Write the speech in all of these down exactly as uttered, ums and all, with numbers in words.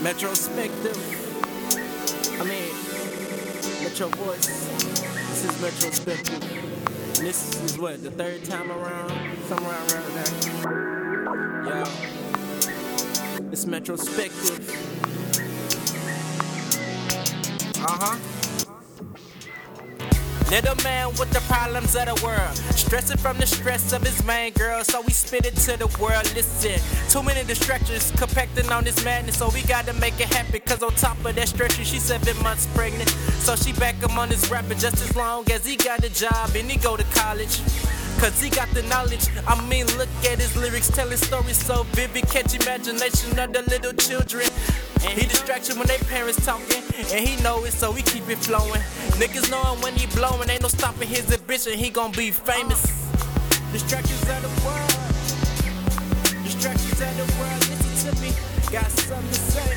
Metrospective. I mean, Metro Voice. This is Metrospective. And this is what, the third time around? Somewhere around there. Yo. It's Metrospective. Uh-huh. Little man with the problems of the world, stressing from the stress of his main girl, so we spit it to the world. Listen, too many distractions compacting on this madness, so we gotta make it happen. Cause on top of that stretcher, she's seven months pregnant, so she back him on his rapping just as long as he got a job and he go to college. Cause he got the knowledge. I mean, look at his lyrics, telling stories so vivid, catch imagination of the little children. And he distraction when they parents talking, and he know it, so he keep it flowing. Niggas knowing when he blowing, ain't no stopping his ambition, he gon' be famous. Distractions of the world, distractions of the world, listen to me, got something to say.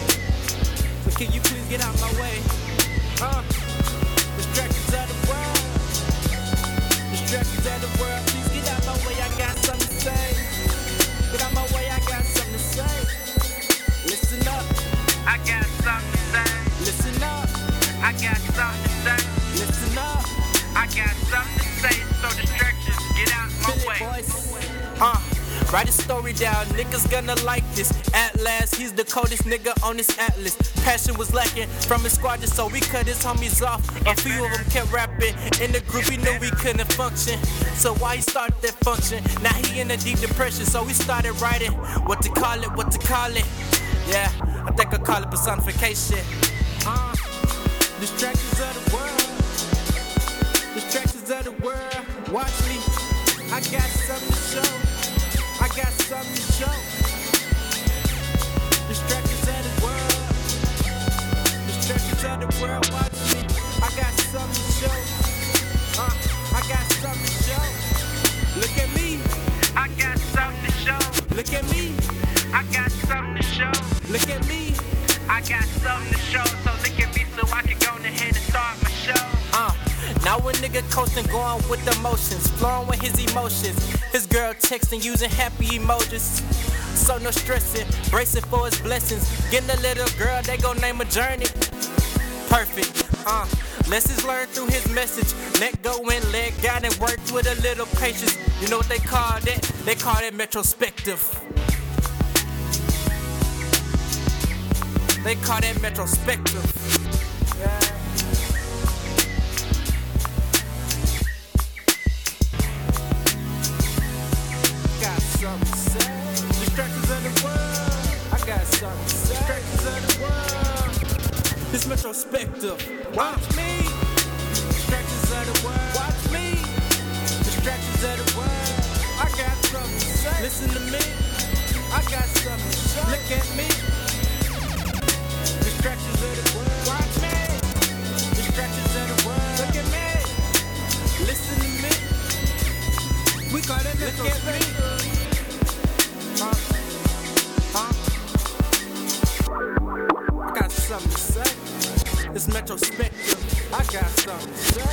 So can you please get out my way? Uh, distractions of the world, distractions of the world, please get out my way, I got something to say. Get out my way, I got something to say. Listen up, I got something to say. Listen up, I got something to say. listen up. I got something to say. So distractions, get out my Feel way. it, boys. Uh, write a story down, niggas gonna like this. At last, he's the coldest nigga on this atlas. Passion was lacking from his squadron, so we cut his homies off. A few of them kept rapping. In the group, he knew we couldn't function. So why he started that function? Now he in a deep depression, so we started writing. What to call it, what to call it. Yeah, I think I call it personification. Uh, distractions of the world, distractions of the world. Watch me, I got something to show. I got something to show. Distractions of the world, distractions of the world. Watch me, I got something to show. Uh, I got something to show. Look at me, I got something to show. look at me, I got something to show. look at me. I got something to show. So look at me so I can go ahead and start my show. Uh, now a nigga coasting, going with the motions, flowing with his emotions. His girl texting, using happy emojis. So no stressing, bracing for his blessings. Getting a little girl, they gon' name a journey. Perfect, uh, lessons learned through his message. Let go and let God and work with a little patience. You know what they call that? They call that Metrospective. They call that Metrospective. Yeah. Got something to say. Distractions of the world. I got something to say. Distractions of the world. This Metrospective. Watch me. Distractions of the world. Watch me. Distractions of the world. I got something to say. Listen to me. I got something to say. Look at me. Distractions of the world. Watch me. Distractions of the world. Look at me. Listen to me. We call it Metrospective. Huh? Huh? I got something to say. It's Metrospective. I got something to say.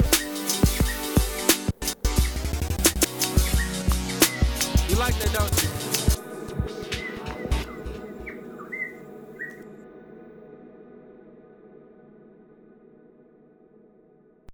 You like that, don't you?